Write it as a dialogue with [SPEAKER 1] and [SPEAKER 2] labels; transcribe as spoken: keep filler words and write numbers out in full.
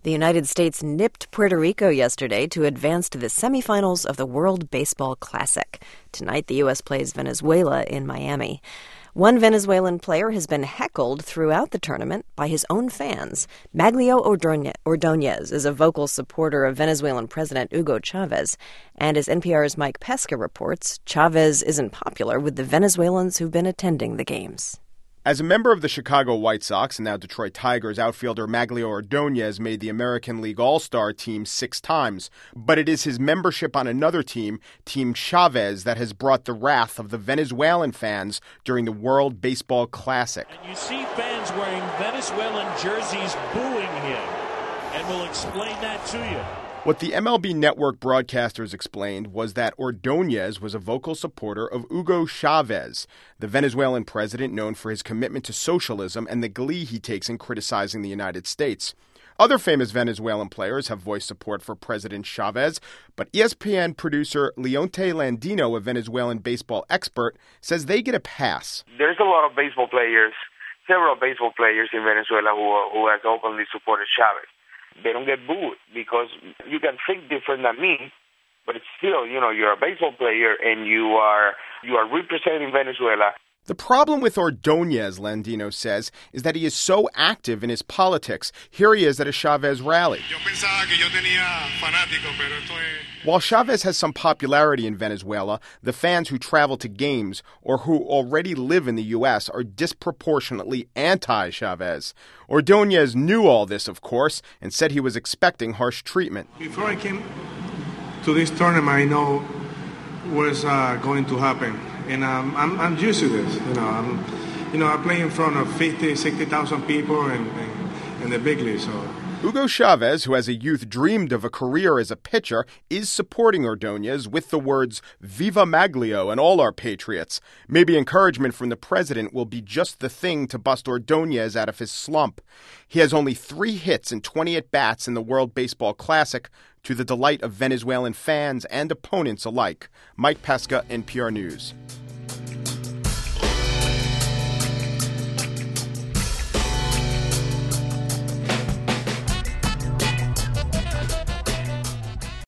[SPEAKER 1] The United States nipped Puerto Rico yesterday to advance to the semifinals of the World Baseball Classic. Tonight, the U S plays Venezuela in Miami. One Venezuelan player has been heckled throughout the tournament by his own fans. Maglio Ordóñez is a vocal supporter of Venezuelan President Hugo Chavez. And as N P R's Mike Pesca reports, Chavez isn't popular with the Venezuelans who've been attending the games.
[SPEAKER 2] As a member of the Chicago White Sox and now Detroit Tigers, outfielder Maglio Ordóñez made the American League All-Star team six times. But it is his membership on another team, Team Chavez, that has brought the wrath of the Venezuelan fans during the World Baseball Classic.
[SPEAKER 3] And you see fans wearing Venezuelan jerseys booing him, and we'll explain that to you.
[SPEAKER 2] What the M L B Network broadcasters explained was that Ordóñez was a vocal supporter of Hugo Chavez, the Venezuelan president known for his commitment to socialism and the glee he takes in criticizing the United States. Other famous Venezuelan players have voiced support for President Chavez, but E S P N producer Leonte Landino, a Venezuelan baseball expert, says they get a pass.
[SPEAKER 4] There's a lot of baseball players, several baseball players in Venezuela who, who has openly supported Chavez. They don't get booed because you can think different than me, but it's still, you know, you're a baseball player and you are you are representing Venezuela.
[SPEAKER 2] The problem with Ordóñez, Landino says, is that he is so active in his politics. Here he is at a Chavez rally. While Chavez has some popularity in Venezuela, the fans who travel to games or who already live in the U S are disproportionately anti-Chavez. Ordóñez knew all this, of course, and said he was expecting harsh treatment.
[SPEAKER 5] Before I came to this tournament, I know what's uh, going to happen. And um, I'm, I'm used to this, you know. I'm, you know, I play in front of fifty, sixty thousand people in, in, in the big league. So
[SPEAKER 2] Hugo Chavez, who as a youth dreamed of a career as a pitcher, is supporting Ordóñez with the words "Viva Maglio" and all our patriots. Maybe encouragement from the president will be just the thing to bust Ordóñez out of his slump. He has only three hits and twenty at-bats in the World Baseball Classic, to the delight of Venezuelan fans and opponents alike. Mike Pesca, N P R News.